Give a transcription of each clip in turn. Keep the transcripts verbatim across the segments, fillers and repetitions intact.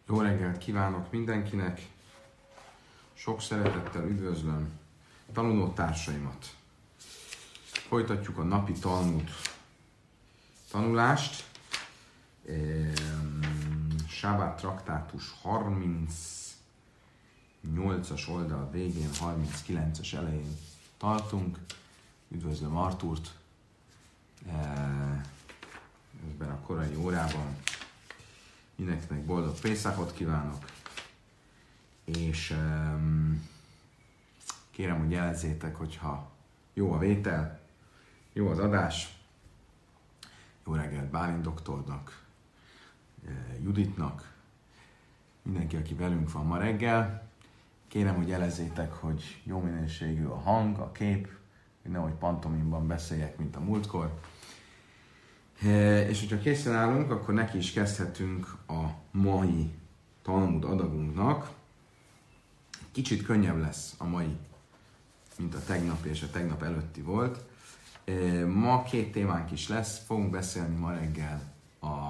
Jó reggelt kívánok mindenkinek! Sok szeretettel üdvözlöm tanuló társaimat. Folytatjuk a napi Talmud tanulást. Sábát traktátus harmincnyolcas oldal végén, harminckilences elején tartunk. Üdvözlöm Artúrt ebben a korai órában. Mindenkinek boldog Pészakot kívánok, és um, kérem, hogy jelezzétek, hogyha jó a vétel, jó az adás. Jó reggelt Bálint doktornak, Juditnak, mindenki, aki velünk van ma reggel. Kérem, hogy jelezzétek, hogy jó minőségű a hang, a kép, hogy nehogy pantomimban beszéljek, mint a múltkor. És hogyha készen állunk, akkor neki is kezdhetünk a mai Talmud adagunknak. Kicsit könnyebb lesz a mai, mint a tegnapi és a tegnap előtti volt. Ma két témánk is lesz, fogunk beszélni ma reggel a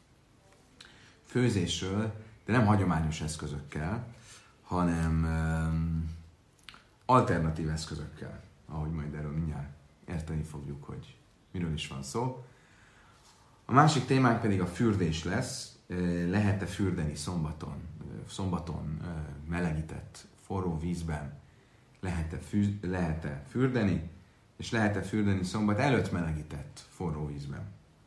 főzésről, de nem hagyományos eszközökkel, hanem alternatív eszközökkel, ahogy majd erről mindjárt érteni fogjuk, hogy miről is van szó. A másik témánk pedig a fürdés lesz. Lehet-e fürdeni szombaton, szombaton melegített forró vízben? Lehet-e, fű, lehet-e fürdeni? És lehet-e fürdeni szombat előtt melegített forró vízben?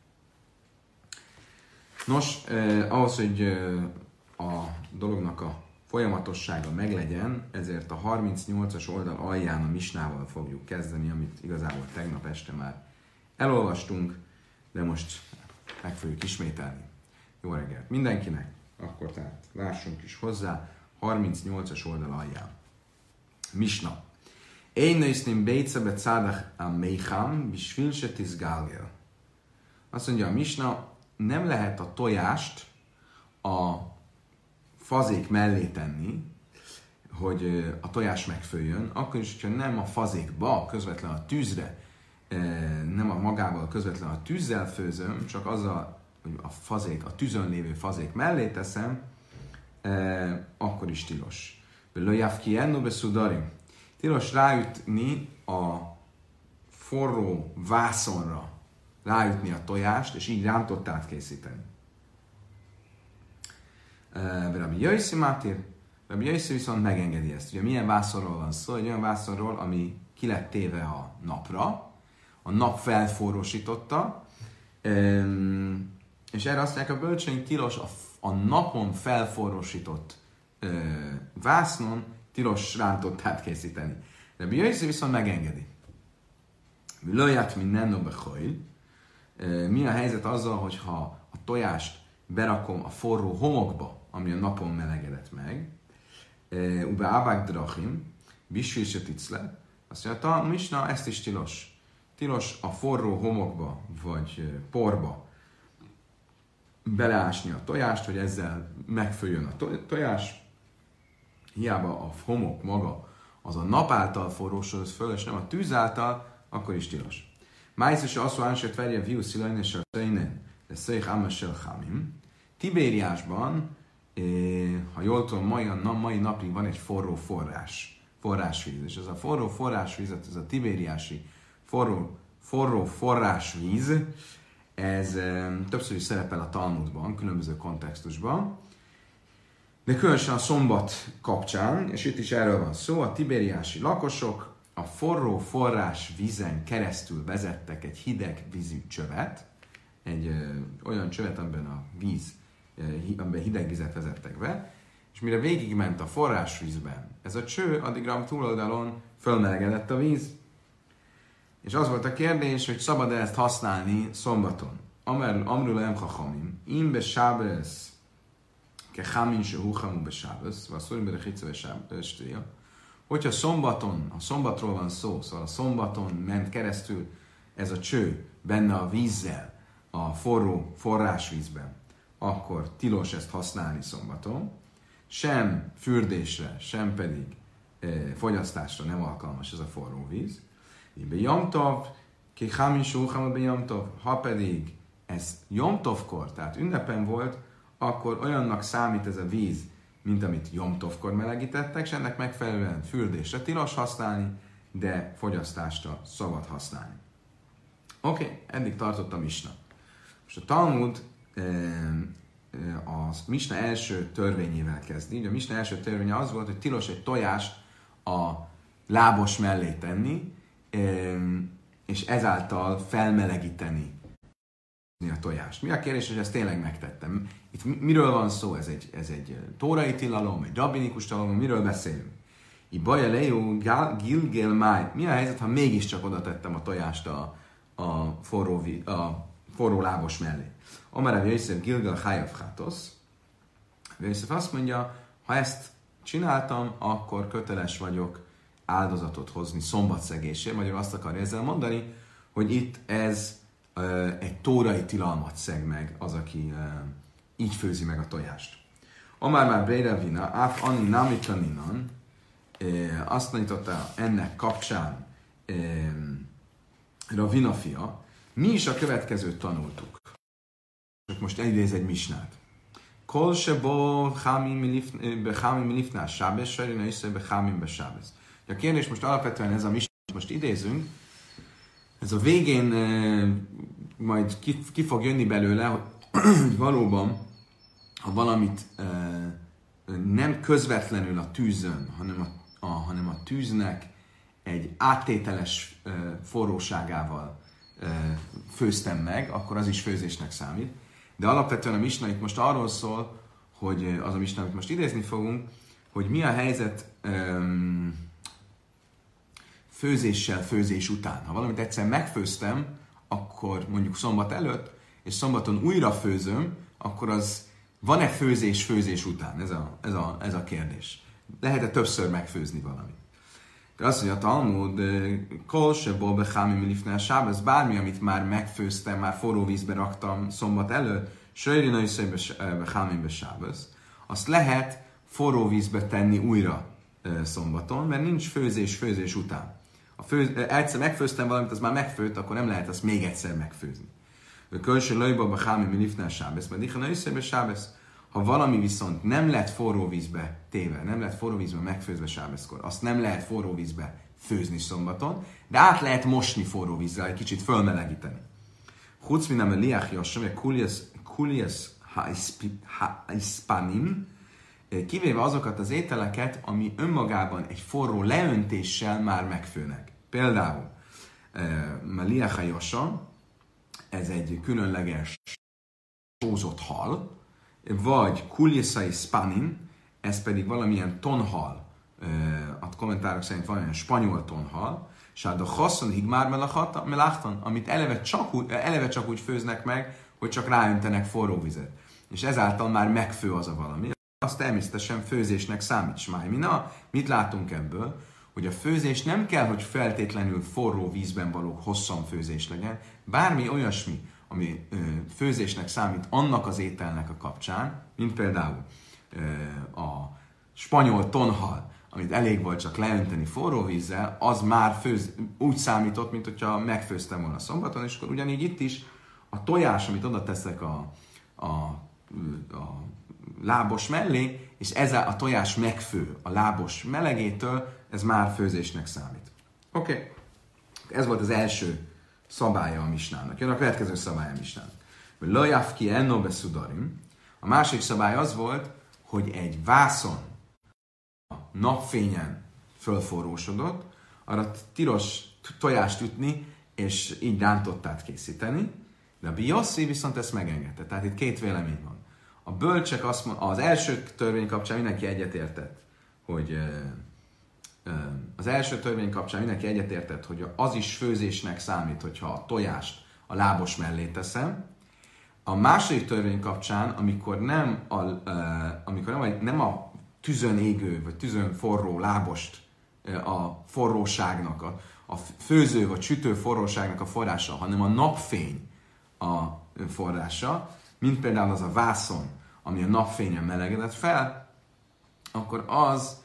Nos, eh, ahhoz, hogy eh, a dolognak a folyamatossága meglegyen, ezért a harmincnyolcas oldal alján a misnával fogjuk kezdeni, amit igazából tegnap este már elolvastunk, de most meg fogjuk ismételni. Jó reggelt mindenkinek! Akkor tehát lássunk is hozzá, harmincnyolcas oldal alján. Misna. Én nősznim bécebe cádach a méhám, bisfil se tizgálgel. Azt mondja a misna, nem lehet a tojást a fazék mellé tenni, hogy a tojás megfőjön, akkor is, hogyha nem a fazékba, közvetlen a tűzre, nem a magával közvetlen a tűzzel főzöm, csak azzal, hogy a fazék, a tűzön lévő fazék mellé teszem, akkor is tilos. Lőjávki enno beszudarim. Tilos ráütni a forró vászonra, ráütni a tojást, és így rántottát készíteni. Rabbi Jöjszi Mátér, Rabbi Jöjszi viszont megengedi ezt. Ugye milyen vászonról van szó? Egy olyan vászonról, ami ki lett téve a napra, a nap felforrósította, és erre azt mondják a bölcseink, tilos a, a napon felforrósított vásznon tilos rántottát készíteni. Rabbi Jöjszi viszont megengedi. Lőját minden behajl. Mi a helyzet azzal, hogyha a tojást berakom a forró homokba, ami a napon melegedett meg, ube ábák drachim, bisfil se ticle, azt mondja, a misna ezt is tilos. Tilos a forró homokba, vagy porba beleásni a tojást, hogy ezzel megfőjön a tojás. Hiába a homok maga az a nap által forrósodott föl, és nem a tűz által, akkor is tilos. Májszos azt mondja, hogy verje viu szilajn és a tejnen, de széj hámesel hámim. Tibériásban, ha jól tudom, mai, mai napig van egy forró forrás, forrásvíz. És ez a forró forrásvíz, ez a tibériási forró, forró forrásvíz, ez e, többször is szerepel a Talmudban, különböző kontextusban, de különösen a szombat kapcsán, és itt is erről van szó, a tibériási lakosok a forró forrás vízen keresztül vezettek egy hideg vízű csövet, egy ö, olyan csövet, amiben a víz, ö, amiben hideg vizet vezettek be, és mire végigment a forrásvízben ez a cső, addigra a túloldalon fölmelegedett a víz. És az volt a kérdés, hogy szabad-e ezt használni szombaton. Amrul em chachamim, im be sábesz, ke chamin se huchamu be sábesz, vagy szórim be rechitze be sábesz, hogyha szombaton, a szombatról van szó, szóval a szombaton ment keresztül ez a cső benne a vízzel, a forró forrásvízben, akkor tilos ezt használni szombaton. Sem fürdésre, sem pedig e, fogyasztásra nem alkalmas ez a forró víz. Be Yomtov, ki chamin se huchamu be Yomtov, ha pedig ez Jomtovkor, tehát ünnepen volt, akkor olyannak számít ez a víz, mint amit Jomtovkor melegítettek, és ennek megfelelően fürdésre tilos használni, de fogyasztásra szabad használni. Oké, okay, eddig tartott a misna. Most a Talmud a misna első törvényével kezdi. A misna első törvénye az volt, hogy tilos egy tojást a lábos mellé tenni, és ezáltal felmelegíteni a tojást. Mi a kérdés, hogy ezt tényleg megtettem? Itt miről van szó? Ez egy, ez egy tórai tilalom, egy rabbinikus tilalom, miről beszélünk? I baja lejú gilgel máj. Mi a helyzet, ha mégiscsak oda tettem a tojást a, a, forró, a forró lábos mellé? Amara Jöjszef gilgel hájav hátosz. Jöjszef azt mondja, ha ezt csináltam, akkor köteles vagyok áldozatot hozni szombatszegésért. Magyarul azt akarja ezzel mondani, hogy itt ez uh, egy tórai tilalmat szeg meg az, aki uh, így főzi meg a tojást. Amár már Breira Vina, áf anni namikaninan, azt tanította ennek kapcsán uh, Ravina fia, mi is a következőt tanultuk. Most elidéz egy misnát. Kol sebo bechámi milifnás sábesz, sajrina isze bechámi besábesz. A kérdés most alapvetően ez a misna, most idézünk, ez a végén e, majd ki, ki fog jönni belőle, hogy valóban, ha valamit e, nem közvetlenül a tűzön, hanem a, a, hanem a tűznek egy áttételes e, forróságával e, főztem meg, akkor az is főzésnek számít. De alapvetően a misna itt most arról szól, hogy az a misna, amit most idézni fogunk, hogy mi a helyzet um, főzéssel, főzés után. Ha valamit egyszer megfőztem, akkor mondjuk szombat előtt, és szombaton újra főzöm, akkor az van-e főzés főzés után? Ez a, ez a, ez a kérdés. Lehet-e többször megfőzni valamit? De azt mondja a Talmud, kol sebo bechámi milifnál sábesz, bármi, amit már megfőztem, már forró vízbe raktam szombat előtt, sajrina isze bechámi besábesz, azt lehet forró vízbe tenni újra szombaton, mert nincs főzés főzés után. A főz, egyszer megfőztem valamit, az már megfőtt, akkor nem lehet azt még egyszer megfőzni. Kölső lajba bechámi milifnál sábesz, mert ichana isze besábesz. Ha valami viszont nem lett forró vízbe téve, nem lett forró vízbe megfőzve sábeszkor, azt nem lehet forró vízbe főzni szombaton, de át lehet mosni forró vízzel, egy kicsit fölmelegíteni. Huc minam a liach jassam, a kulias haispanim, kivéve azokat az ételeket, ami önmagában egy forró leöntéssel már megfőnek. Például a liach jassam, ez egy különleges sózott hal, vagy kulieszai spanin, ez pedig valamilyen tonhal, a kommentárok szerint valamilyen spanyol tonhal, és a haszon higmár melachtan, amit eleve csak, úgy, eleve csak úgy főznek meg, hogy csak ráöntenek forró vizet. És ezáltal már megfő az a valami. Az természetesen főzésnek számít. Smájmina, mit látunk ebből? Hogy a főzés nem kell, hogy feltétlenül forró vízben való hosszan főzés legyen, bármi olyasmi, ami ö, főzésnek számít annak az ételnek a kapcsán, mint például ö, a spanyol tonhal, amit elég volt csak leönteni forró vízzel, az már főz, úgy számított, mint hogyha megfőztem volna szombaton, és akkor ugyanígy itt is a tojás, amit oda teszek a, a, a lábos mellé, és ez a, a tojás megfő a lábos melegétől, ez már főzésnek számít. Oké, okay. Ez volt az első szabálya a misnának. Jön a következő szabálya a misnának. Lajavki enno beszudarim. A másik szabály az volt, hogy egy vászon a napfényen fölforrósodott, arra tilos tojást ütni, és így rántottát készíteni, de a Bioszi viszont ezt megengedte. Tehát itt két vélemény van. A bölcsek azt mond, az első törvény kapcsán mindenki egyetértett, hogy az első törvény kapcsán mindenki egyetértett, hogy az is főzésnek számít, hogyha a tojást a lábos mellé teszem. A második törvény kapcsán, amikor nem a, amikor nem, nem a tüzön égő, vagy tüzön forró lábost a forróságnak, a, a főző vagy sütő forróságnak a forrása, hanem a napfény a forrása, mint például az a vászon, ami a napfényen melegedett fel, akkor az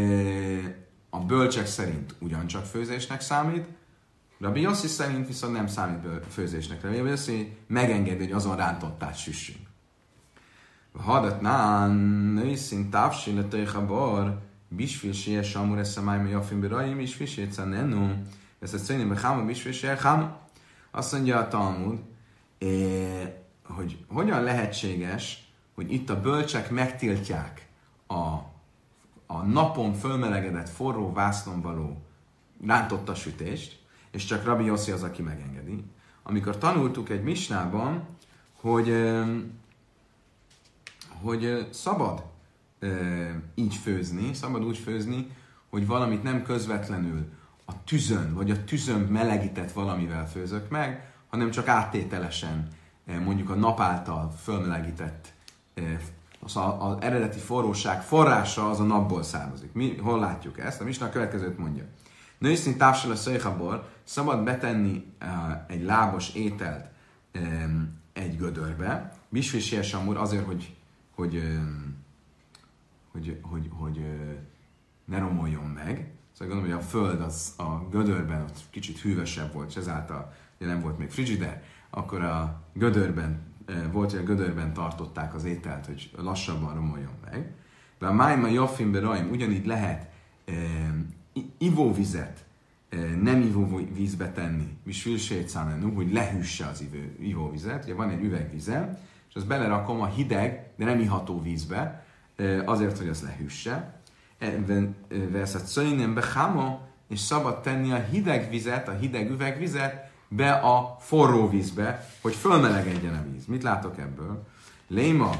a bölcsek szerint ugyancsak főzésnek számít, Rabbi Yossi szerint viszont nem számít főzésnek. Rabbi Yossi megengedi, hogy azon rántottát süssünk. Hadatnán nőszint távsilletek a bar, bisfilsie samur eszamáj mi jafin biraim, és fissétszá nennu. Ezt a szönyében cháma, bisfilsie cháma. Azt mondja a Talmud, hogy hogyan lehetséges, hogy itt a bölcsek megtiltják a, a napon fölmelegedett forró vásznon való rántotta sütést, és csak Rabbi Yossi az, aki megengedi. Amikor tanultuk egy misnában, hogy, hogy szabad így főzni, szabad úgy főzni, hogy valamit nem közvetlenül a tüzön, vagy a tüzön melegített valamivel főzök meg, hanem csak áttételesen, mondjuk a nap által fölmelegített, az, az eredeti forróság forrása az a napból származik. Mi hol látjuk ezt? A misna a következőt mondja. Nőszín távsal a szöjhabor, szabad betenni uh, egy lábos ételt um, egy gödörbe, bisfisies amúr azért, hogy, hogy, um, hogy, hogy, hogy uh, ne romoljon meg. Szóval gondolom, hogy a föld az a gödörben ott kicsit hűvösebb volt, és ezáltal nem volt még frigider, akkor a gödörben uh, volt, hogy a gödörben tartották az ételt, hogy lassabban romoljon meg. De a májma jaffin beraim ugyanígy lehet um, ivóvizet nem ivóvízbe tenni, és filsét hogy lehűsse az ivő, ivóvizet. Ugye van egy üvegvizem, és azt belerakom a hideg, de nem iható vízbe, azért, hogy az lehűsse. Veszett szöjnembe háma, és szabad tenni a hideg vizet, a hideg üvegvizet be a forró vízbe, hogy fölmelegedjen a víz. Mit látok ebből? Léma,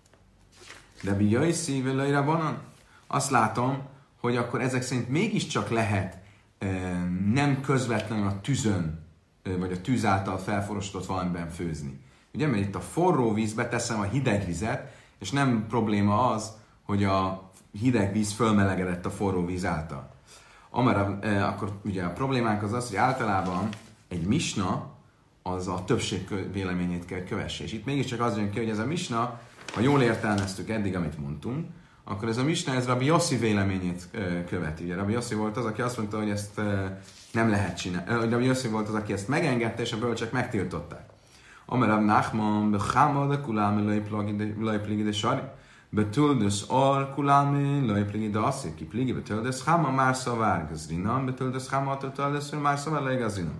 de bijai szívelőre van. Azt látom, hogy akkor ezek szerint mégiscsak lehet e, nem közvetlenül a tüzön, e, vagy a tűz által felforosított valamiben főzni. Ugye, mert itt a forró vízbe teszem a hideg vizet, és nem probléma az, hogy a hideg víz fölmelegedett a forró víz által. Amara, e, akkor ugye a problémánk az az, hogy általában egy misna az a többség véleményét kell kövesse. És itt mégiscsak az jön ki, hogy ez a misna, ha jól értelmeztük eddig, amit mondtunk, akkor ez a misna, ez Rabbi Yossi véleményét követi. Ugye Rabbi Yossi volt az, aki azt mondta, hogy ezt nem lehet csinálni. Rabbi Yossi volt az, aki ezt megengedte, és a bölcsek megtiltották. Amar Rab Nachman, bechama de kulame lojpligi de sari, betuldes ar kulame lojpligi de aszi, ki pligi betuldes chama már szavár gazrinam, betuldes chama betuldes már szavár lej gazrinam.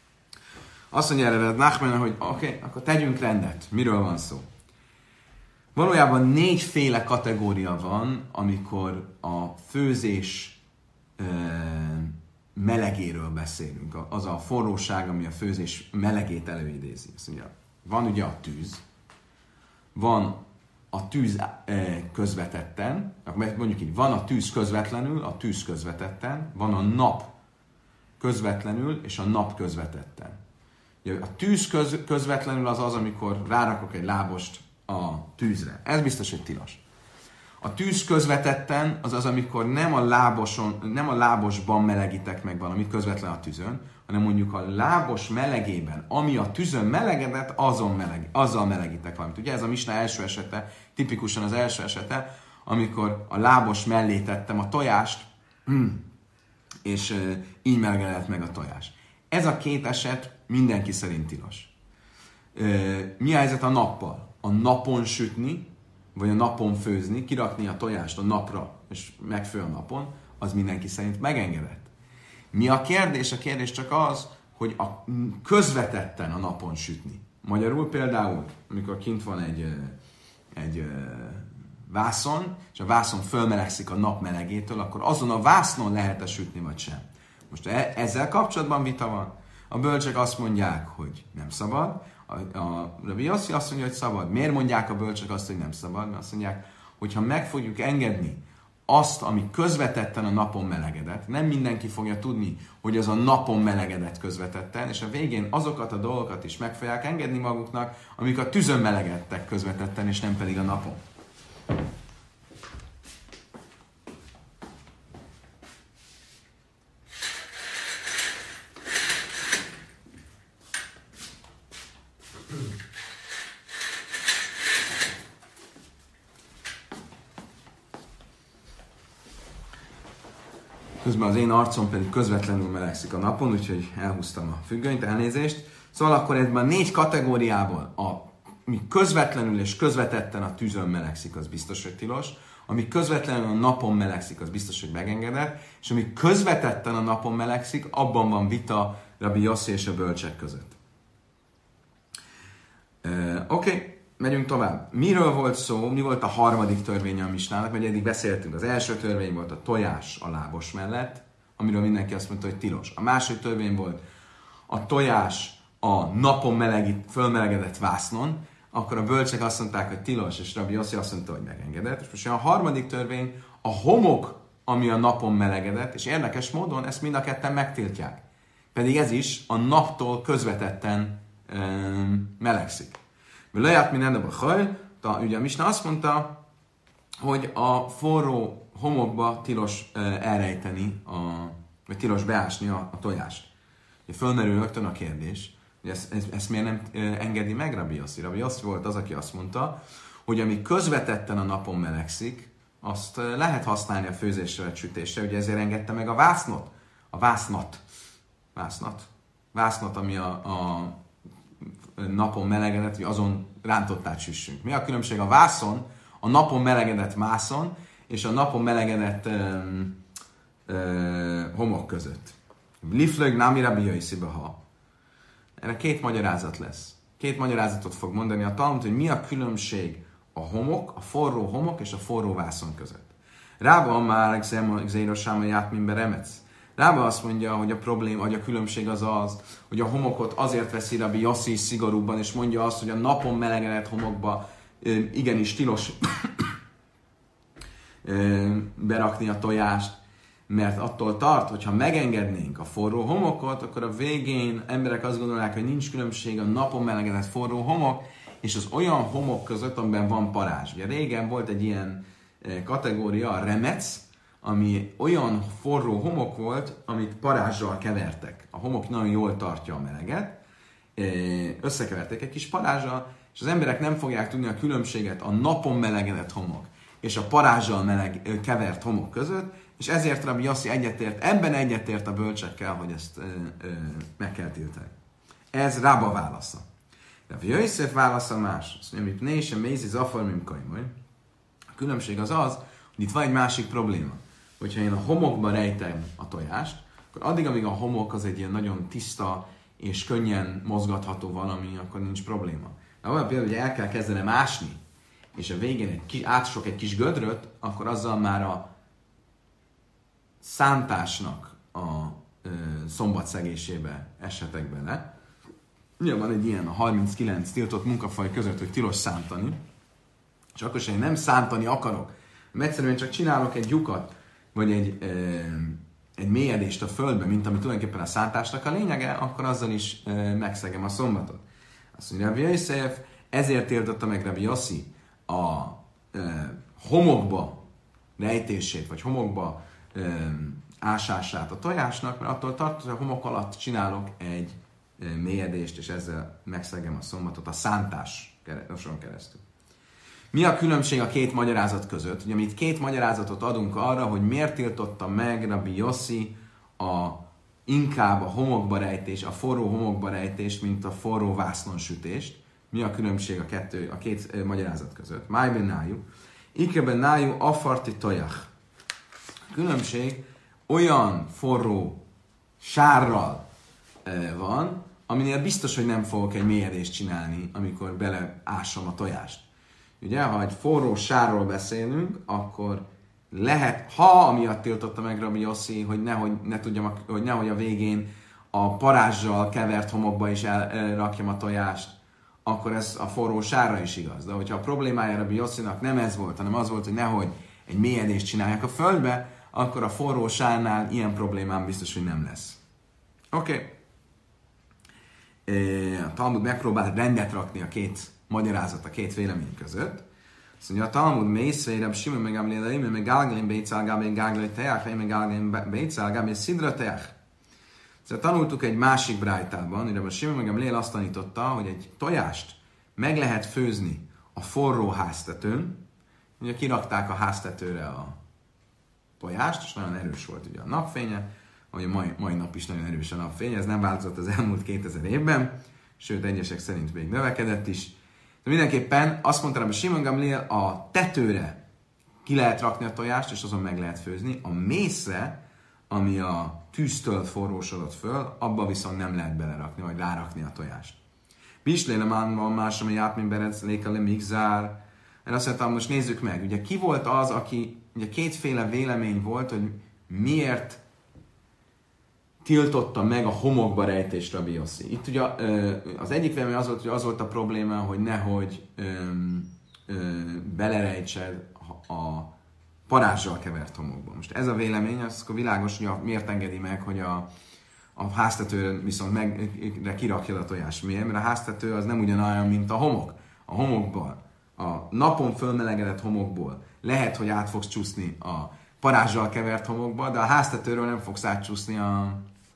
Azt mondja erre Rab Nachman, hogy oké, okay, akkor tegyünk rendet. Miről van szó? Valójában négyféle kategória van, amikor a főzés e, melegéről beszélünk. Az a forróság, ami a főzés melegét előidézi. Azt mondja, van ugye a tűz, van a tűz e, közvetetten, mondjuk így, van a tűz közvetlenül, a tűz közvetetten, van a nap közvetlenül, és a nap közvetetten. Ugye, a tűz köz, közvetlenül az az, amikor rárakok egy lábost a tűzre. Ez biztos, hogy tilos. A tűz közvetetten az az, amikor nem a láboson, nem a lábosban melegítek meg valamit közvetlen a tűzön, hanem mondjuk a lábos melegében, ami a tűzön melegedett, azon meleg, azzal melegítek valamit. Ugye ez a misna első esete, tipikusan az első esete, amikor a lábos mellé tettem a tojást, és így melegedett meg a tojás. Ez a két eset mindenki szerint tilos. Mi a helyzet a nappal? A napon sütni, vagy a napon főzni, kirakni a tojást a napra, és megfő a napon, az mindenki szerint megengedett. Mi a kérdés? A kérdés csak az, hogy a közvetetten a napon sütni. Magyarul például, amikor kint van egy, egy vászon, és a vászon fölmelegszik a nap melegétől, akkor azon a vásznon lehet-e sütni, vagy sem. Most ezzel kapcsolatban vita van. A bölcsek azt mondják, hogy nem szabad, A, a Rabbi Yossi azt mondja, hogy szabad. Miért mondják a bölcsek azt, hogy nem szabad? Mert azt mondják, hogy ha meg fogjuk engedni azt, ami közvetetten a napon melegedett, nem mindenki fogja tudni, hogy az a napon melegedett közvetetten, és a végén azokat a dolgokat is meg fogják engedni maguknak, amik a tűzön melegedtek közvetetten, és nem pedig a napon. Közben az én arcom pedig közvetlenül melegszik a napon, úgyhogy elhúztam a függönyt, elnézést. Szóval akkor ebben a négy kategóriából a ami közvetlenül és közvetetten a tűzön melegszik, az biztos, hogy tilos. Ami közvetlenül a napon melegszik, az biztos, hogy megengedett. És ami közvetetten a napon melegszik, abban van vita Rabbi Yossi és a bölcsek között. Uh, Oké, okay, megyünk tovább. Miről volt szó? Mi volt a harmadik törvény a misnának? Mert eddig beszéltünk. Az első törvény volt a tojás a lábos mellett, amiről mindenki azt mondta, hogy tilos. A második törvény volt a tojás a napon melegít, fölmelegedett vásznon, akkor a bölcsek azt mondták, hogy tilos, és Rabbi Yossi azt mondta, hogy megengedett. És most a harmadik törvény a homok, ami a napon melegedett, és érdekes módon ezt mind a ketten megtiltják. Pedig ez is a naptól közvetetten um, melegszik. Leját minden a haj, ugye a misna azt mondta, hogy a forró homokba tilos uh, elrejteni, a, vagy tilos beásni a, a tojást. Fölmerül rögtön a kérdés, hogy ezt, ezt, ezt miért nem engedi meg Rabbi Yossi? Rabbi Yossi volt az, aki azt mondta, hogy ami közvetetten a napon melegszik, azt lehet használni a főzésre vagy sütésre, ugye ezért engedte meg a vásznot. A vásznat. Vásznat. Vásznat, ami a, a napon melegedett, hogy azon rántottát süssünk. Mi a különbség a vászon, a napon melegedett mászon, és a napon melegedett um, um, homok között? Liflög námi Rabbi Yossi ha. Erre két magyarázat lesz. Két magyarázatot fog mondani a Talmud, hogy mi a különbség a homok, a forró homok és a forró vászon között. Rába már Xérosáma játmimbe remec. Rába azt mondja, hogy a probléma, hogy a különbség az az, hogy a homokot azért veszi Rabbi Yossi szigorúbban, és mondja azt, hogy a napon melegedett homokba igenis tilos berakni a tojást, mert attól tart, hogyha megengednénk a forró homokot, akkor a végén emberek azt gondolják, hogy nincs különbség a napon melegedett forró homok, és az olyan homok között, amiben van parázs. Ugye régen volt egy ilyen kategória, a remec, ami olyan forró homok volt, amit parázsal kevertek. A homok nagyon jól tartja a meleget, összekeverték egy kis parázsal, és az emberek nem fogják tudni a különbséget a napon melegedett homok és a parázsal meleg, kevert homok között, és ezért Rabbi Yossi egyetért, ebben egyetért a bölcsekkel, hogy ezt ö, ö, meg kell tiltani. Ez Rába válasza. Rabbi Yosef válasza más. Azt mondja, hogy ne sem mézi zafar mimkaimoj. A különbség az az, hogy itt van egy másik probléma. Hogyha én a homokba rejtem a tojást, akkor addig, amíg a homok az egy ilyen nagyon tiszta és könnyen mozgatható valami, akkor nincs probléma. De olyan például, hogy el kell kezdenem ásni, és a végén egy kis, átsok egy kis gödröt, akkor azzal már a szántásnak a ö, szombatszegésébe eshetek bele. Ugye van egy ilyen a harminckilenc tiltott munkafaj között, hogy tilos szántani, és akkor sem én nem szántani akarok, mert egyszerűen csak csinálok egy lyukat, vagy egy, ö, egy mélyedést a földbe, mint ami tulajdonképpen a szántásnak a lényege, akkor azzal is ö, megszegem a szombatot. Azt mondja, Rabbi Yosef, ezért tiltotta meg Rabbi Yossi a ö, homokba rejtését, vagy homokba ö, ásását a tojásnak, mert attól tart, hogy a homok alatt csinálok egy ö, mélyedést, és ezzel megszegem a szombatot a szántáson keresztül. Mi a különbség a két magyarázat között? Ugye mi itt két magyarázatot adunk arra, hogy miért tiltotta meg Rabbi Yossi a, inkább a homokba rejtés, a forró homokba rejtést, mint a forró vásznonsütést. Mi a különbség a, kettő, a két e, magyarázat között? Májben nájú. Ikeben nájú afarti tojach. A különbség olyan forró sárral e, van, aminél biztos, hogy nem fogok egy mélyedést csinálni, amikor beleásom a tojást. Ugye, ha egy forró sárról beszélünk, akkor lehet, ha amiatt tiltotta meg Rabbi Yossi, hogy nehogy, ne tudjam, hogy nehogy a végén a parázsal kevert homokba is elrakjam a tojást, akkor ez a forró sárra is igaz. De hogyha a problémája Rabbi Yossinak nem ez volt, hanem az volt, hogy nehogy egy mélyedést csinálják a földbe, akkor a forró sárnál ilyen problémám biztos, hogy nem lesz. Oké. Okay. A Talmud megpróbál rendet rakni a két magyarázat, a két vélemény között. Azt mondja, a Talmud mészvére, Simon meg Gamliel, én meg Gálgén Bécál, Gábén Gáglé Teach, én meg Gálgén Bécál, Gábén Szidra Teach. Szóval tanultuk egy másik brájtában, ide a Simon meg Gamliel azt tanította, hogy egy tojást meg lehet főzni a forró háztetőn. Ugye kirakták a háztetőre a tojást, és nagyon erős volt ugye a napfénye, ahogy a mai, mai nap is nagyon erős a napfény, ez nem változott az elmúlt kétezer évben, sőt egyesek szerint még növekedett is. De mindenképpen azt mondta, hogy Simon Gamliel a tetőre ki lehet rakni a tojást, és azon meg lehet főzni. A mészre, ami a tűztől forrósodott föl, abba viszont nem lehet belerakni, vagy rárakni a tojást. Bislélem van más, ami átmén berec, lékele, migzár. Én azt mondtam, most nézzük meg. Ugye ki volt az, aki, ugye kétféle vélemény volt, hogy miért tiltotta meg a homokba rejtést Rabbi Yossi. Itt ugye az egyik vélemény az volt, hogy az volt a probléma, hogy nehogy öm, öm, belerejtsed a parázsal kevert homokba. Most ez a vélemény, az akkor világos, hogy a, miért engedi meg, hogy a, a háztetőre viszont meg kirakja a tojás. Miért? Mert a háztető az nem ugyanolyan, mint a homok. A homokban, a napon fölmelegedett homokból lehet, hogy át fogsz csúszni a parázsal kevert homokba, de a háztetőről nem fogsz átcsúszni a,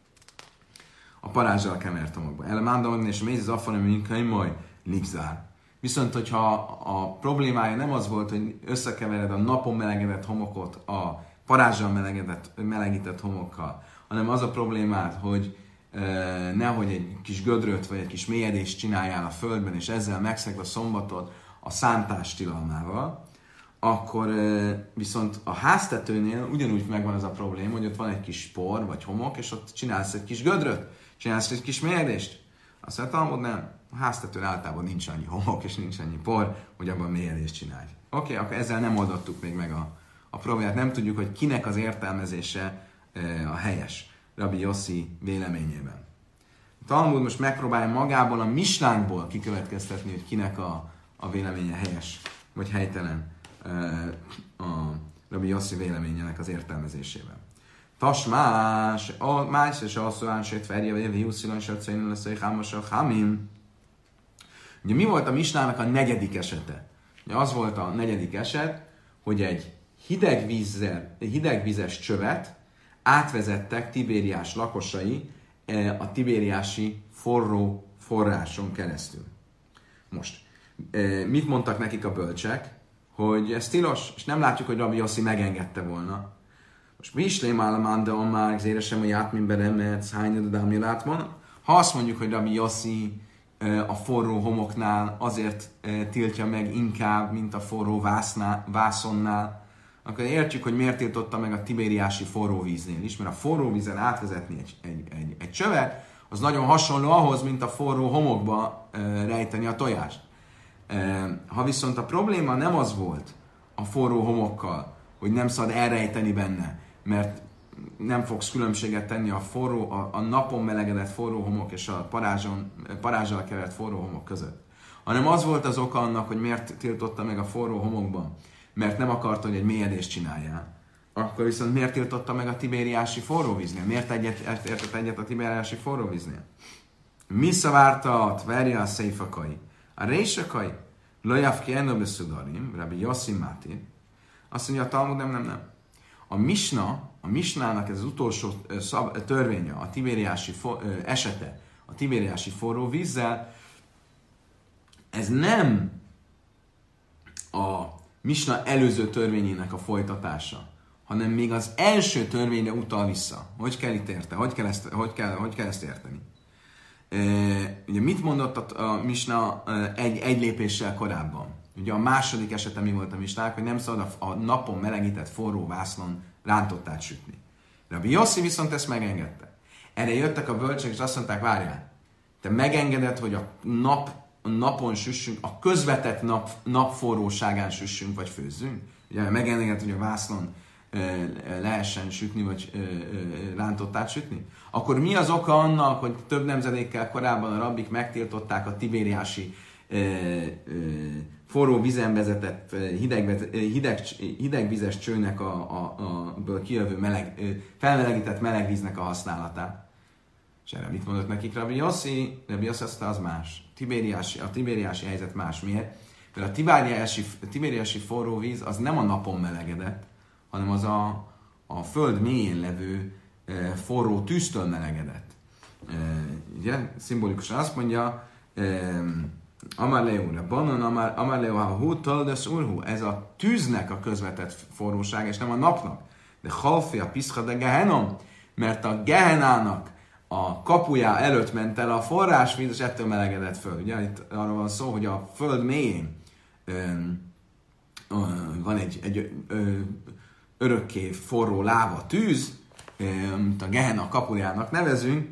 a parázsal kevert homokba. Elemándom, és mész az affanem, mint majd ligzár. Viszont, hogyha a problémája nem az volt, hogy összekevered a napon melegedett homokot a parázsal melegedett, melegített homokkal, hanem az a problémát, hogy e, nehogy egy kis gödröt vagy egy kis mélyedést csináljál a földben, és ezzel megszegd a szombatot a szántás tilalmával, akkor e, viszont a háztetőnél ugyanúgy megvan az a probléma, hogy ott van egy kis por vagy homok, és ott csinálsz egy kis gödröt, csinálsz egy kis mélyedést. Azt mondtam, nem. A háztetőn általában nincs annyi homok és nincs annyi por, hogy abban mélyedést csinálj. Oké, okay, akkor ezzel nem oldottuk még meg a, a problémát. Nem tudjuk, hogy kinek az értelmezése e, a helyes Rabbi Yossi véleményében. A Talmud most megpróbálja magából a mislánkból kikövetkeztetni, hogy kinek a, a véleménye helyes vagy helytelen e, a Rabbi Yossi véleményének az értelmezésében. Tasmás, a más és a szóánsét ferje, vagy hiúszilon, és a cénül lesz, hogy hámos a hámim. Ugye mi volt a misnának a negyedik esete? Ugye az volt a negyedik eset, hogy egy hideg, vízzel, hidegvizes csövet átvezettek Tibériás lakosai a tibériási forró forráson keresztül. Most, mit mondtak nekik a bölcsek? Hogy ez tilos, és nem látjuk, hogy Rabbi Yossi megengedte volna. Most mi is lémállamán, de a már zéresem, hogy átmimberem, mert hányadadám látman. Ha azt mondjuk, hogy Rabbi Yossi a forró homoknál azért tiltja meg inkább, mint a forró vásznál, vászonnál, akkor értjük, hogy miért tiltotta meg a tibériási forró víznél is, mert a forró vízen átvezetni egy, egy, egy, egy csövet, az nagyon hasonló ahhoz, mint a forró homokba rejteni a tojást. Ha viszont a probléma nem az volt a forró homokkal, hogy nem szabad elrejteni benne, mert nem fogsz különbséget tenni a, forró, a, a napon melegedett forró homok és a parázson, parázsal kevert forró homok között. Hanem az volt az oka annak, hogy miért tiltotta meg a forró homokban, mert nem akarta, hogy egy mélyedést csináljál. Akkor viszont miért tiltotta meg a tibériási forróvíznél? Miért egyet, értett egyet a tibériási forróvíznél? Mi szavárta a tverja a széfakai? A résakai? Lojav ki ennobeszudarim, Rabbi Yossi Máti. Azt mondja a Talmud, nem, nem, nem. A misna, a misnának ez az utolsó szab, törvénye, a tibériási for, esete, a tibériási forró vízzel, ez nem a misna előző törvényének a folytatása, hanem még az első törvényre utal vissza. Hogy kell itt érte? Hogy kell ezt, hogy kell, hogy kell ezt érteni? E, ugye mit mondott a, a misna egy, egy lépéssel korábban? Ugye a második esete mi volt a misnának, hogy nem szabad a, a napon melegített forró vásznon rántottát sütni. Rabbi Yossi viszont ezt megengedte. Erre jöttek a bölcsek, és azt mondták, várjál, te megengeded, hogy a nap, a napon süssünk, a közvetett nap, napforróságán süssünk, vagy főzzünk? Ugye megengeded, hogy a vásznon e, lehessen sütni, vagy e, e, rántottát sütni? Akkor mi az oka annak, hogy több nemzedékkel korábban a rabbik megtiltották a tibériási e, e, forró vízen vezetett hideg, hideg, hidegvizes csőnek a, a, a, ből kijövő meleg, felmelegített melegvíznek a használatát. És erre mit mondott nekik Rabbi Yossi? Rabbi Yossi azt az más. Tibériási, a tibériási helyzet más. Miért? Mert a tibériási, a tibériási forró víz az nem a napon melegedett, hanem az a, a föld mélyén levő e, forró tűztől melegedett. E, ugye? Szimbolikusan azt mondja, e, Amar Leóra, Banon, Amar Leóra, Hú, Toldes Urhu, ez a tűznek a közvetett forróság, és nem a napnak. De Halfi a Piszka de Gehenom, mert a Gehenának a kapuja előtt ment el a forrásvíz, és ettől melegedett föl. Ugye itt arról van szó, hogy a föld mélyén ö, ö, van egy, egy ö, örökké forró láva tűz, ö, amit a Gehenna kapujának nevezünk,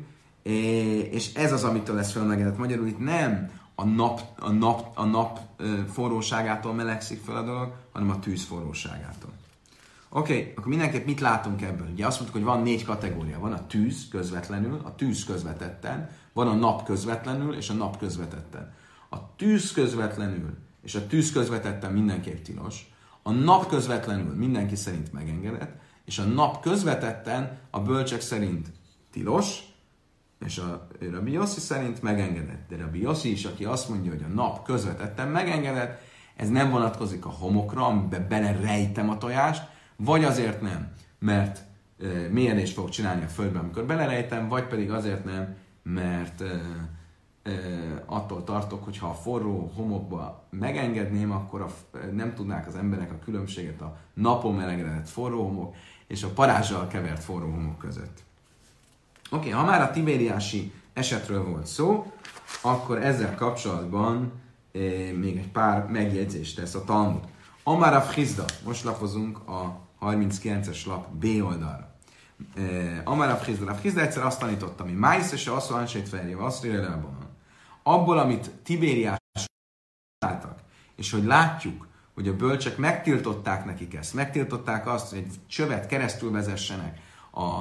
és ez az, amitől lesz fölmelegedett. Magyarul itt nem a nap, a nap, a nap forróságától melegszik fel a dolog, hanem a tűz forróságától. Oké, okay, akkor mindenképp mit látunk ebből? Ugye azt mondtuk, hogy van négy kategória. Van a tűz közvetlenül, a tűz közvetetten, van a nap közvetlenül, és a nap közvetetten. A tűz közvetlenül és a tűz közvetetten mindenképp tilos. A nap közvetlenül mindenki szerint megengedett, és a nap közvetetten a bölcsek szerint tilos, és a Rabbi Yossi szerint megengedett. De Rabbi Yossi is, aki azt mondja, hogy a nap közvetetten megengedett, ez nem vonatkozik a homokra, amiben belerejtem a tojást, vagy azért nem, mert e, mélyedést fogok csinálni a földben, amikor belerejtem, vagy pedig azért nem, mert e, e, attól tartok, hogy ha a forró homokba megengedném, akkor a, nem tudnák az emberek a különbséget a napon melegedett forró homok és a parázsal kevert forró homok között. Oké, okay, ha már a tibériási esetről volt szó, akkor ezzel kapcsolatban e, még egy pár megjegyzést tesz a Talmud. Amár a Frizda, most lapozunk a harminckilences lap B oldalra. E, Amár a Frizda, a Frizda egyszer azt tanította, ami májsz és asszó ansét felé, azt írja abból, amit Tibériás találtak, és hogy látjuk, hogy a bölcsek megtiltották nekik ezt, megtiltották azt, hogy egy csövet keresztül vezessenek a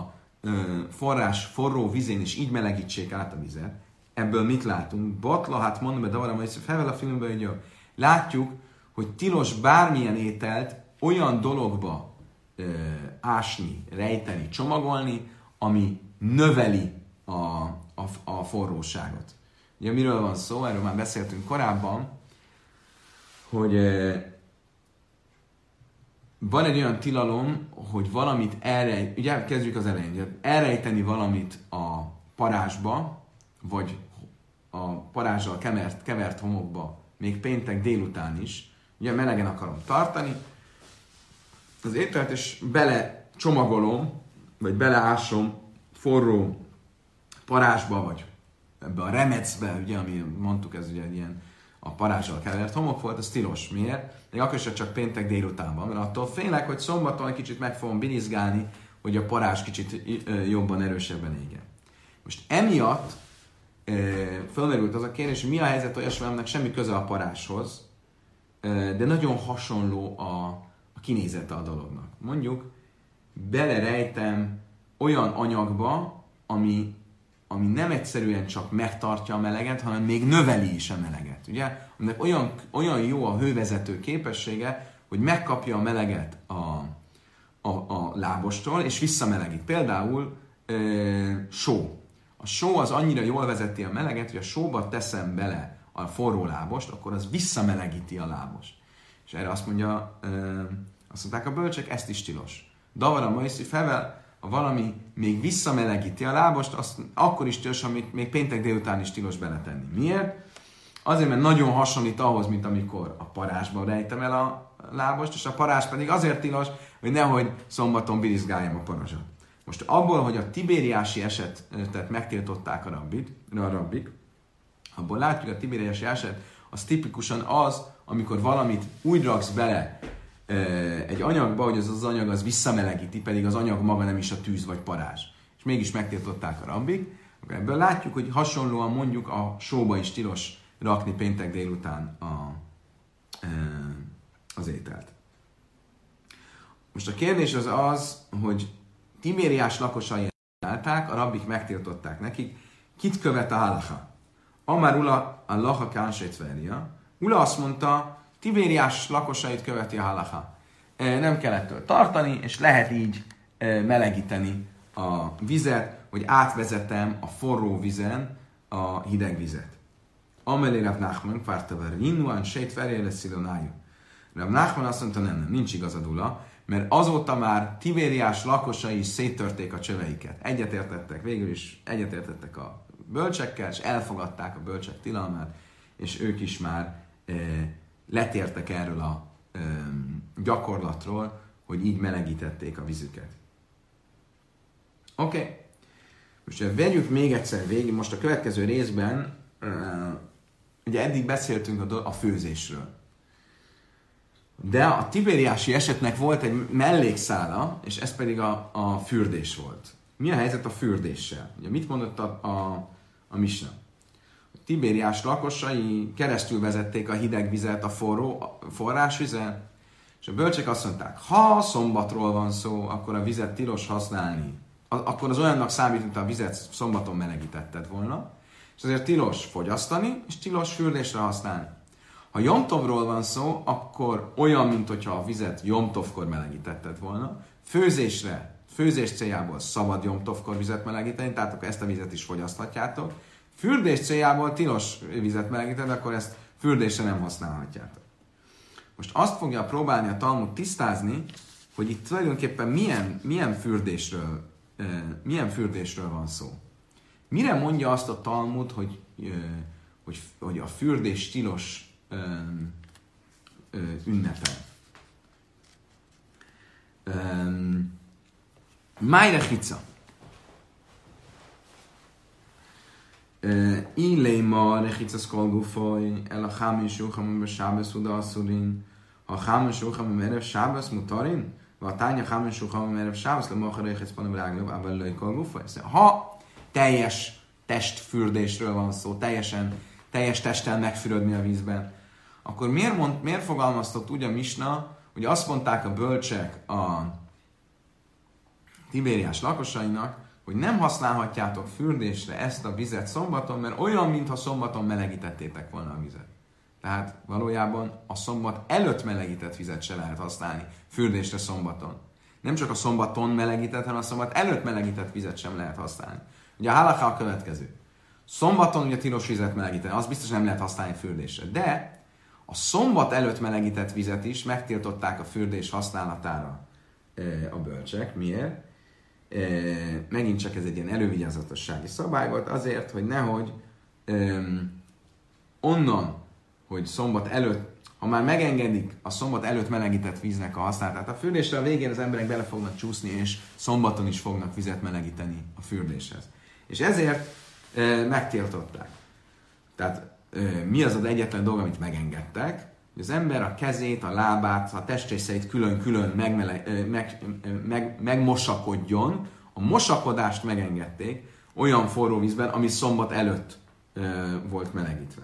forrás forró vizén, és így melegítsék át a vizet. Ebből mit látunk? Botla, hát mondom, hogy davaram, hogy felvel a filmben, hogy látjuk, hogy tilos bármilyen ételt olyan dologba ö, ásni, rejteni, csomagolni, ami növeli a, a, a forróságot. Ugye miről van szó? Erről már beszéltünk korábban, hogy ö, van egy olyan tilalom, hogy valamit elrejt, ugye kezdjük az elején, elrejteni valamit a parázsba, vagy a parázsal kevert, kevert homokba, még péntek délután is, ugye melegen akarom tartani az ételt, és bele csomagolom, vagy beleásom forró parázsba, vagy ebbe a remecbe, ugye, ami mondtuk, ez ugye egy ilyen a parázsal kevert homok volt, ez tilos. Miért? Még akkor is csak péntek délután van, mert attól félek, hogy szombaton egy kicsit meg fogom birizgálni, hogy a parázs kicsit jobban, erősebben égjen. Most emiatt e, felmerült az a kérdés, hogy mi a helyzet, hogy olyasminek semmi köze a parázshoz, e, de nagyon hasonló a, a kinézete a dolognak. Mondjuk, belerejtem olyan anyagba, ami ami nem egyszerűen csak megtartja a meleget, hanem még növeli is a meleget. Ugye? Aminek olyan, olyan jó a hővezető képessége, hogy megkapja a meleget a, a, a lábostól, és visszamelegít. Például e, só. A só az annyira jól vezeti a meleget, hogy a sóba teszem bele a forró lábost, akkor az visszamelegíti a lábost. És erre azt mondja, e, azt mondták a bölcsek, ezt is tilos. Davara Moiszi fevel, ha valami még visszamelegíti a lábost, azt akkor is tilos, amit még péntek délután is tilos beletenni. Miért? Azért, mert nagyon hasonlít ahhoz, mint amikor a parázsban rejtem el a lábost, és a parázs pedig azért tilos, hogy nehogy szombaton birizgáljam a parazsat. Most abból, hogy a tibériási esetet megtiltották a, rabbit, a rabbik, abból látjuk, a tibériási eset az tipikusan az, amikor valamit úgy raksz bele egy anyagba, hogy az az anyag az visszamelegíti, pedig az anyag maga nem is a tűz vagy parázs. És mégis megtiltották a rabbik. Akkor ebből látjuk, hogy hasonlóan mondjuk a sóba is tilos rakni péntek délután a, az ételt. Most a kérdés az az, hogy Tibériás lakosai állták, a rabbik megtiltották nekik, kit követ a halacha? Amár ula a laha kánsét verja. Ula azt mondta, Tibériás lakosait követi a halacha. Nem kell ettől tartani, és lehet így melegíteni a vizet, hogy átvezetem a forró vizen a hideg vizet. Amelé Rav Nachman, Kvártavar, Rinnuan, Sejt Ferére Szilonájú. Rav Nachman azt mondta, nem, nem, nincs igazad, Ula, mert azóta már Tibériás lakosai is széttörték a csöveiket. Egyetértettek, végül is egyetértettek a bölcsekkel, és elfogadták a bölcsek tilalmát, és ők is már e, letértek erről a e, gyakorlatról, hogy így melegítették a vizüket. Oké. Okay. Most vegyük még egyszer végig, most a következő részben, ugye eddig beszéltünk a, a főzésről. De a tibériási esetnek volt egy mellékszála, és ez pedig a, a fürdés volt. Mi a helyzet a fürdéssel? Ugye mit mondott a, a, a Misna? A Tibériás lakosai keresztül vezették a hideg vizet a forró forrásvizen, és a bölcsek azt mondták, ha szombatról van szó, akkor a vizet tilos használni. Akkor az olyannak számít, mint a vizet szombaton melegítetted volna, és azért tilos fogyasztani, és tilos fürdésre használni. Ha jomtovról van szó, akkor olyan, mint hogyha a vizet jomtovkor melegítetted volna. Főzésre, főzés céljából szabad jomtovkor vizet melegíteni, tehát akkor ezt a vizet is fogyaszthatjátok. Fürdés céljából tilos vizet melegíteni, akkor ezt fürdésre nem használhatjátok. Most azt fogja próbálni a Talmud tisztázni, hogy itt tulajdonképpen milyen, milyen, fürdésről, eh, milyen fürdésről van szó. Mire mondja azt a Talmud, hogy, eh, hogy, hogy a fürdés tilos ünnepen. Májre hica. Iléma rechica szkolgufoj, el a hámis juhamon be sábesz uda asszurin, ha hámis juhamon merev sábesz mutarin, vagy a tánya hámis juhamon merev sábesz, le mocha rechic panem ráglóbb, ábel löj kolgufoj. Ha teljes testfürdésről van szó, teljesen, teljes testtel megfürödni a vízben, akkor miért, mond, miért fogalmaztott úgy a Misna, hogy azt mondták a bölcsek a Tibériás lakosainak, hogy nem használhatjátok fürdésre ezt a vizet szombaton, mert olyan, mintha szombaton melegítettétek volna a vizet. Tehát valójában a szombat előtt melegített vizet se lehet használni fürdésre szombaton. Nem csak a szombaton melegített, hanem a szombat előtt melegített vizet sem lehet használni. Ugye a halakha a következő. Szombaton ugye tilos vizet melegíteni, az biztos nem lehet használni fürdésre. De a szombat előtt melegített vizet is megtiltották a fürdés használatára a bölcsek. Miért? Megint csak ez egy ilyen elővigyázatossági szabály volt, azért, hogy nehogy onnan, hogy szombat előtt, ha már megengedik a szombat előtt melegített víznek a használatát a fürdésre, a végén az emberek bele fognak csúszni, és szombaton is fognak vizet melegíteni a fürdéshez. És ezért megtiltották. Tehát mi az az egyetlen dolog, amit megengedtek, hogy az ember a kezét, a lábát, a testrészeit külön-külön megmele- meg, meg, megmosakodjon. A mosakodást megengedték olyan forró vízben, ami szombat előtt ö, volt melegítve.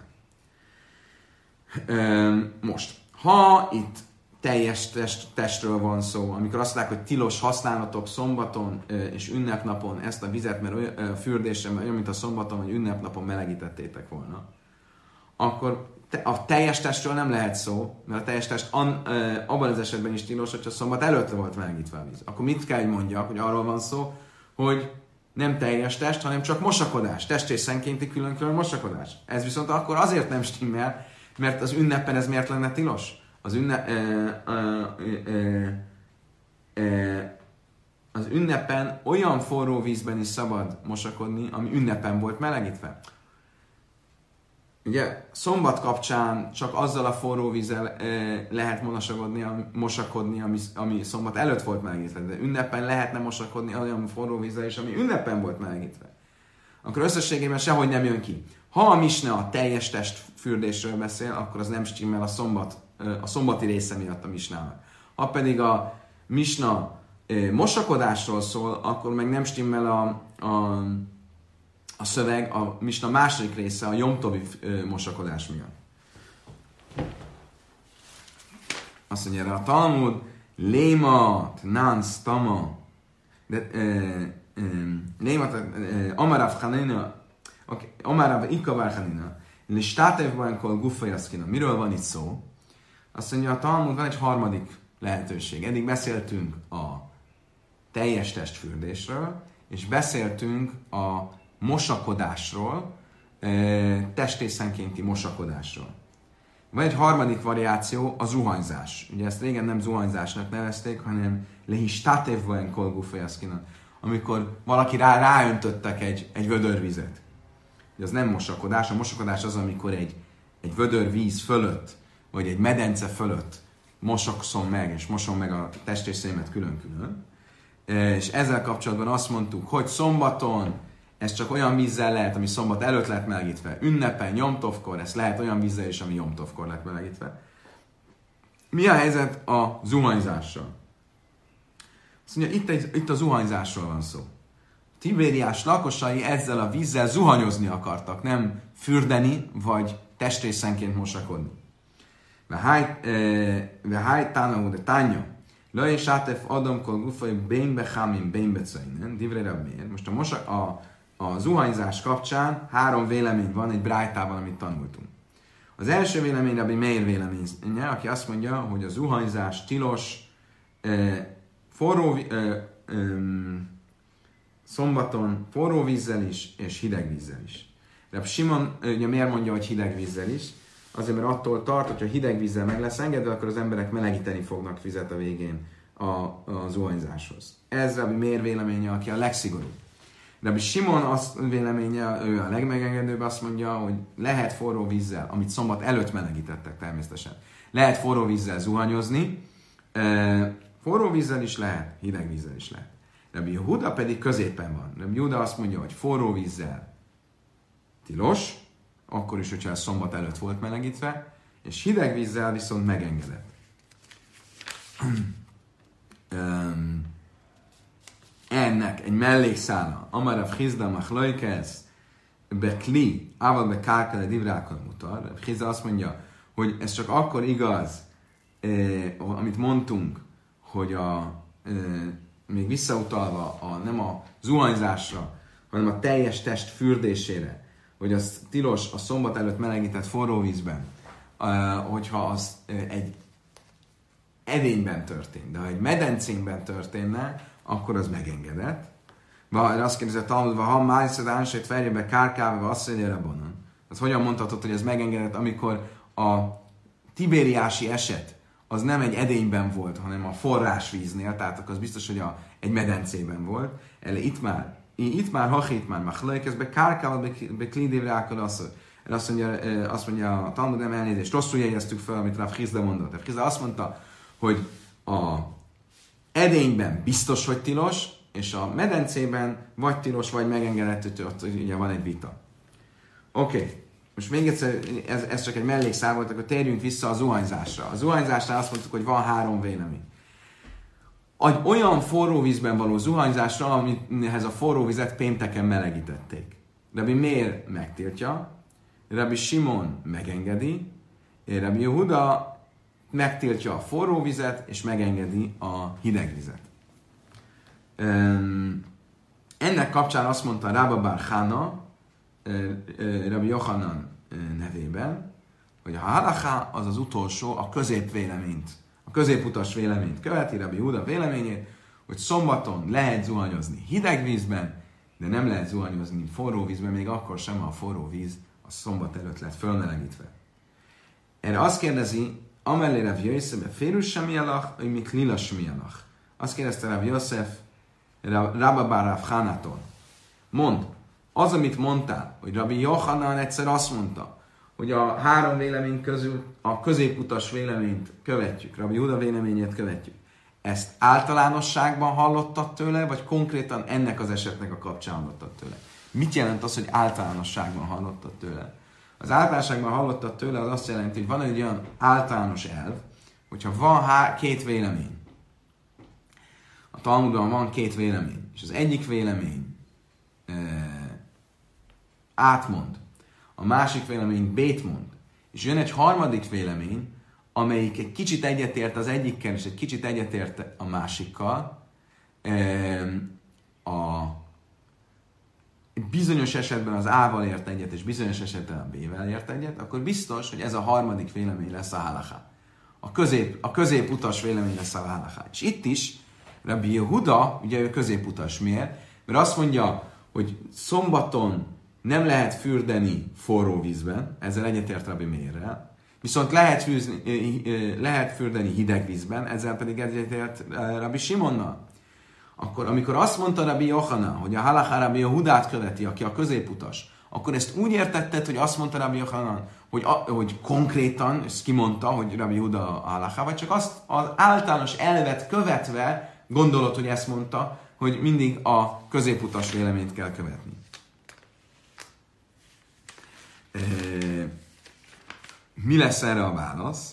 Ö, most, ha itt teljes test, testről van szó, amikor azt mondják, hogy tilos használatok szombaton ö, és ünnepnapon ezt a vizet, mert olyan, ö, fürdésre, mert olyan, mint a szombaton vagy ünnepnapon melegítettétek volna, akkor te, a teljes testről nem lehet szó, mert a teljes test an, ö, abban az esetben is tilos, hogyha szombat előtt volt melegítve a víz. Akkor mit kell, hogy mondjak, hogy arról van szó, hogy nem teljes test, hanem csak mosakodás, testrészenkénti külön-külön mosakodás. Ez viszont akkor azért nem stimmel, mert az ünnepen ez miért lenne tilos? Az, ünne, ö, ö, ö, ö, az ünnepen olyan forró vízben is szabad mosakodni, ami ünnepen volt melegítve. Ugye szombat kapcsán csak azzal a forró vízzel e, lehet mosakodni, mosakodni ami, ami szombat előtt volt melegítve, de ünnepen lehetne mosakodni olyan forró vízzel is, ami ünnepen volt melegítve. Akkor összességében sehogy nem jön ki. Ha a Misna a teljes testfürdésről beszél, akkor az nem stimmel a, szombat, a szombati része miatt a Misnának. Ha pedig a Misna e, mosakodásról szól, akkor meg nem stimmel a, a a szöveg, a Misna második része a jomtovi mosakodás miatt. Azt mondja erre a Talmud, léma, nánc, tama, de léma, amarav chanina, amarav ikavar chanina, listátevban kol gufajaszkina. Miről van itt szó? Azt mondja a Talmud, van egy harmadik lehetőség. Eddig beszéltünk a teljes testfürdésről, és beszéltünk a mosakodásról, testészenkénti mosakodásról. Van egy harmadik variáció, a zuhanyzás. Ugye ezt régen nem zuhanyzásnak nevezték, hanem lehistátévben kolgufajaszkinak, amikor valaki rá, ráöntöttek egy, egy vödörvizet. Ugye az nem mosakodás, a mosakodás az, amikor egy, egy vödörvíz fölött, vagy egy medence fölött mosakszom meg, és mosom meg a testrészeimet külön-külön. És ezzel kapcsolatban azt mondtuk, hogy szombaton ez csak olyan vízzel lehet, ami szombat előtt lett melegítve. Ünnepen, Jomtovkor, ez lehet olyan vízzel is, ami Jomtovkor lett melegítve. Mi a helyzet a zuhanyzással? Azt mondja, itt, egy, itt a zuhanyzásról van szó. Tibériás lakosai ezzel a vízzel zuhanyozni akartak, nem fürdeni, vagy testrészenként mosakodni. Veháj tánahu de tánya. Laj sátef adamkol gufaj bénbe hámin bénbe cajnen. Divrei Rabbi Meir. Most a, mosak, a, a zuhanyzás kapcsán három vélemény van egy brájtában, amit tanultunk. Az első vélemény Rabbi Meir véleménye, aki azt mondja, hogy a zuhanyzás tilos eh, forró eh, eh, szombaton forró vízzel is, és hideg vízzel is. Rabbi Simon ugye miért mondja, hogy hideg vízzel is? Azért, mert attól tart, hogyha hideg vízzel meg lesz engedve, akkor az emberek melegíteni fognak vizet a végén a, a zuhanyzáshoz. Ez Rabbi Meir véleménye, aki a legszigorúbb. Rabbi Simon azt véleménye, ő a legmegengedőbb, azt mondja, hogy lehet forró vízzel, amit szombat előtt melegítettek természetesen, lehet forró vízzel zuhanyozni, forró vízzel is lehet, hideg vízzel is lehet. Rabbi Yehuda pedig középen van. Rabbi Yehuda azt mondja, hogy forró vízzel tilos, akkor is, hogyha ez szombat előtt volt melegítve, és hideg vízzel viszont megengedett. um, ennek egy mellékszála, Amarav Chizda Machlojkez Bekli, Ával Bekárkele Divrákon mutar. Chizda azt mondja, hogy ez csak akkor igaz, eh, amit mondtunk, hogy a eh, még visszautalva a, nem a zuhanyzásra, hanem a teljes test fürdésére, hogy az tilos a szombat előtt melegített forró vízben, hogyha az egy edényben történt, de ha egy medencénben történne, akkor az megengedett. Vagy azt kérdezi a Talmudban, ha májszad ánsét verjebe kárkába, azt mondja Rabbanon. Az hogyan mondhatod, hogy ez megengedett, amikor a tibériási eset az nem egy edényben volt, hanem a forrásvíznél, tehát az biztos, hogy a, egy medencében volt. Ele itt már, itt már, ha itt már, machlajk, ez be kárkával, be klidévre ákad, azt mondja, azt mondja a Talmud, nem elnézést, rosszul jegyeztük fel, amit Rav Chizda mondott. Rav Chizda azt mondta, hogy a edényben biztos, hogy tilos, és a medencében vagy tilos, vagy megengedhető, ott ugye van egy vita. Oké. Okay. Most még egyszer, ez, ez csak egy mellékszál volt, akkor térjünk vissza a zuhanyzásra. A zuhanyzásnál azt mondtuk, hogy van három vélemény. Egy olyan forró vízben való zuhanyzásra, amihez a forró vizet pénteken melegítették. Rabbi Meir megtiltja, Rabbi Simon megengedi, Rabbi Yehuda megtiltja a forró vizet, és megengedi a hideg vizet. Ennek kapcsán azt mondta Rabba bar Chana, Rabbi Yochanan nevében, hogy a halacha az az utolsó, a középvéleményt, a középutas véleményt követi, Rabbi Yehuda véleményét, hogy szombaton lehet zuhanyozni hideg vízben, de nem lehet zuhanyozni forró vízben, még akkor sem, ha a forró víz a szombat előtt lett fölmelegítve. Erre azt kérdezi, amellé Rav Yosef, férus semialach, vagy mik lila semialach. Azt kérdezte Rav Yosef, Rabba bar Rav Chanától. Mond, az, amit mondtál, hogy Rabbi Yochanan egyszer azt mondta, hogy a három vélemény közül a középutas véleményt követjük, Rabbi Yehuda véleményét követjük. Ezt általánosságban hallottad tőle, vagy konkrétan ennek az esetnek a kapcsán hallottad tőle? Mit jelent az, hogy általánosságban hallottad tőle? Az általánosságban hallottad tőle az azt jelenti, hogy van egy olyan általános elv, hogyha van há- két vélemény, a Talmudban van két vélemény, és az egyik vélemény e, átmond, a másik vélemény bétmond, és jön egy harmadik vélemény, amelyik egy kicsit egyetért az egyikkel, és egy kicsit egyetért a másikkal, a bizonyos esetben az A-val ért egyet, és bizonyos esetben a B-vel ért egyet, akkor biztos, hogy ez a harmadik vélemény lesz a halacha. A, közép, a középutas vélemény lesz a halacha. És itt is Rabbi Yehuda, ugye ő középutas, miért? Mert azt mondja, hogy szombaton nem lehet fürdeni forró vízben, ezzel egyetért Rabbi Meirrel, viszont lehet, fűzni, lehet fürdeni hideg vízben, ezzel pedig egyetért Rabbi Simonnal. Akkor, amikor azt mondta Rabbi Yochanan, hogy a halacha Rabbi Yehudát követi, aki a középutas, akkor ezt úgy értetted, hogy azt mondta Rabbi Yochanan, hogy, a, hogy konkrétan, ezt kimondta, hogy Rabbi Yehuda a halacha, vagy csak azt az általános elvet követve gondolod, hogy ezt mondta, hogy mindig a középutas véleményt kell követni. Mi lesz erre a válasz?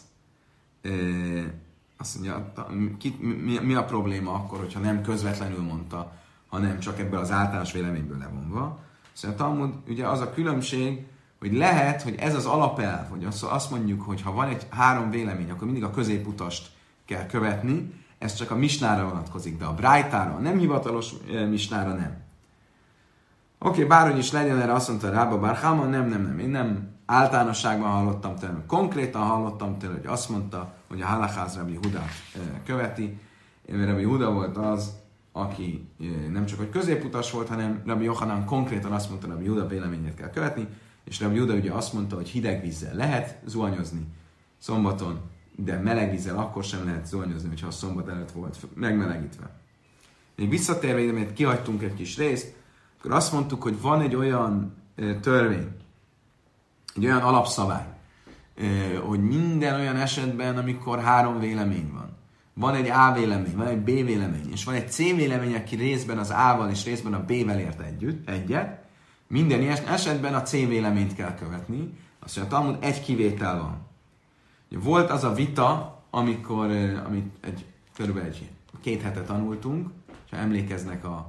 Azt mondja, ki, mi, mi a probléma akkor, hogyha nem közvetlenül mondta, hanem csak ebből az általános véleményből levonva. Szóval Talmud, ugye az a különbség, hogy lehet, hogy ez az alapelv, hogy azt mondjuk, hogy ha van egy három vélemény, akkor mindig a középutast kell követni, ez csak a misnára vonatkozik, de a brájtára, a nem hivatalos misnára nem. Oké, okay, bárhogy is legyen, erre azt mondta Rába Bar Chama, nem, nem, nem, én nem általánosságban hallottam tőle, konkrétan hallottam tőle, hogy azt mondta, hogy a halakház Rabbi Hudát követi. Rabbi Huda volt az, aki nem csak hogy középutas volt, hanem Rabbi Yochanan konkrétan azt mondta, hogy Rabbi Huda véleményét kell követni, és Rabbi Huda ugye azt mondta, hogy hideg vízzel lehet zuhanyozni szombaton, de meleg vízzel akkor sem lehet zuhanyozni, hogyha a szombat előtt volt megmelegítve. Még visszatérve ide, mert kihagytunk egy kis részt, akkor azt mondtuk, hogy van egy olyan törvény, egy olyan alapszabály, hogy minden olyan esetben, amikor három vélemény van, van egy A vélemény, van egy B vélemény, és van egy C vélemény, aki részben az A-val és részben a B-vel ért együtt, egyet, minden ilyen esetben a C véleményt kell követni, azt mondja, Talmud egy kivétel van. Volt az a vita, amikor, amit egy, körülbelül egy két hete tanultunk, ha emlékeznek a,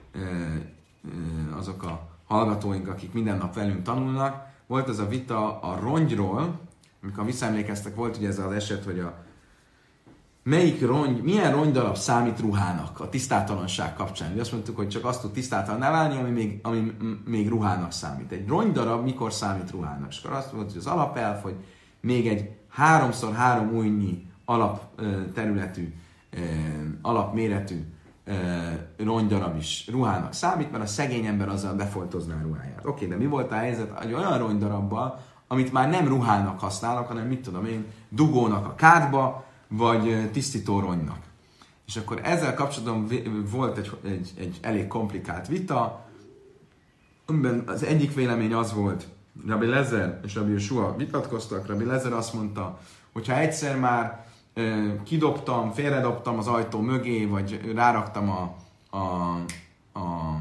azok a hallgatóink, akik minden nap velünk tanulnak, volt az a vita a rongyról, amikor visszaemlékeztek, volt ugye ez az eset, hogy a melyik rongy, milyen rongydarab számít ruhának a tisztátalanság kapcsán. Ugye azt mondtuk, hogy csak azt tud tisztátalanná válni, ami még, ami még ruhának számít. Egy rongydarab mikor számít ruhának? És akkor azt mondtuk, hogy az alapelv, hogy még egy háromszor három újnyi alapterületű, alapméretű rongydarab is ruhának számít, mert a szegény ember azzal befoltozná a ruháját. Oké, de mi volt a helyzet egy olyan ronydarabbal, amit már nem ruhának használnak, hanem mit tudom én, dugónak a kádba, vagy tisztító rongynak. És akkor ezzel kapcsolatban volt egy, egy, egy elég komplikált vita, amiben az egyik vélemény az volt, Rabbi Lezer és Rabbi Yeshua vitatkoztak, Rabbi Lezer azt mondta, hogyha egyszer már e, kidobtam, félredobtam az ajtó mögé, vagy ráraktam a, a, a,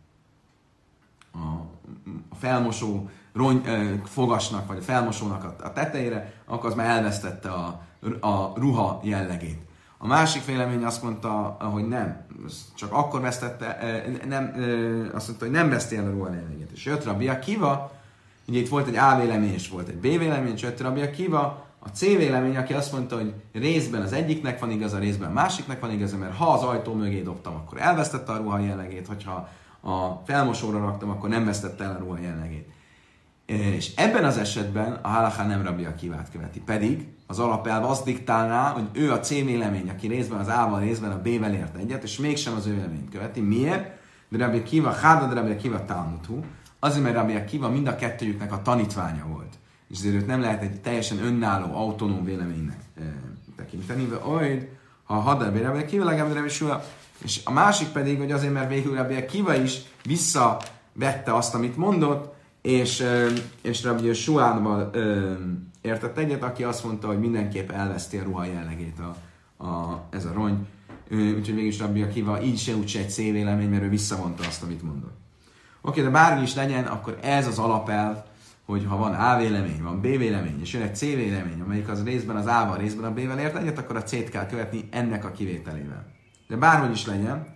a, a felmosó rony, e, fogasnak, vagy a felmosónak a, a tetejére, akkor az már elvesztette a, a ruha jellegét. A másik vélemény azt mondta, hogy nem, csak akkor vesztette, nem, azt mondta, hogy nem veszti el a ruha jellegét. És jött Rabbi Akiva, ugye itt volt egy A vélemény, és volt egy B vélemény, és jött Rabbi Akiva, a C vélemény, aki azt mondta, hogy részben az egyiknek van igaza, részben a másiknak van igaza, mert ha az ajtó mögé dobtam, akkor elvesztette a ruha jellegét, hogyha a felmosóra raktam, akkor nem vesztette el a ruha jellegét. És ebben az esetben a halaká nem Rabbi Akivát követi, pedig az alapelv azt diktálná, hogy ő a C vélemény, aki részben az A-val, részben a B-vel ért egyet, és mégsem az ő véleményt követi. Miért? De Rabbi Akiva, hádad Rabbi Akiva Talmudhu, azért, mert Rabbi Akiva mind a kettőjüknek a tanítványa volt. És ezért őt nem lehet egy teljesen önálló, autonóm véleménynek e, tekinteni, de olyad, ha hadad Rabbi Akiva, legalább Rabbi Yeshua. És a másik pedig, hogy azért, mert végül Rabbi Akiva is visszavette azt, amit mondott, és, és Rabbi Yeshua-val értett egyet, aki azt mondta, hogy mindenképp elveszti a ruha jellegét a, a, ez a rongy. Úgyhogy mégis Rabbi Akiva így se úgy se egy C vélemény, mert ő visszavonta azt, amit mondott. Oké, de bármi is legyen, akkor ez az alapelv, hogy ha van A vélemény, van B vélemény, és jön egy C vélemény, amelyik az részben az A-val, részben a B-vel ért egyet, akkor a C-t kell követni ennek a kivételével. De bárhogy is legyen,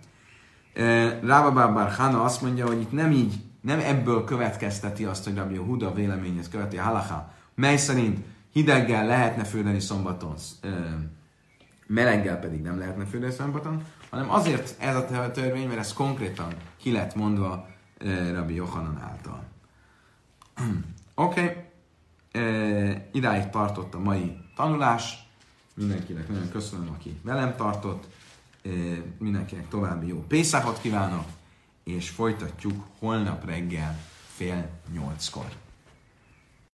Rába Bar Chana azt mondja, hogy itt nem így, nem ebből következteti azt, hogy Rabbi Huda véleményét követi a halaká, mely szerint hideggel lehetne fürdeni szombaton, meleggel pedig nem lehetne fürdeni szombaton, hanem azért ez a törvény, mert ez konkrétan ki lett mondva Rabbi Yochanan által. Oké, okay. Idáig tartott a mai tanulás. Mindenkinek nagyon köszönöm, aki velem tartott. Mindenkinek további jó Pészákot kívánok, és folytatjuk holnap reggel fél nyolckor.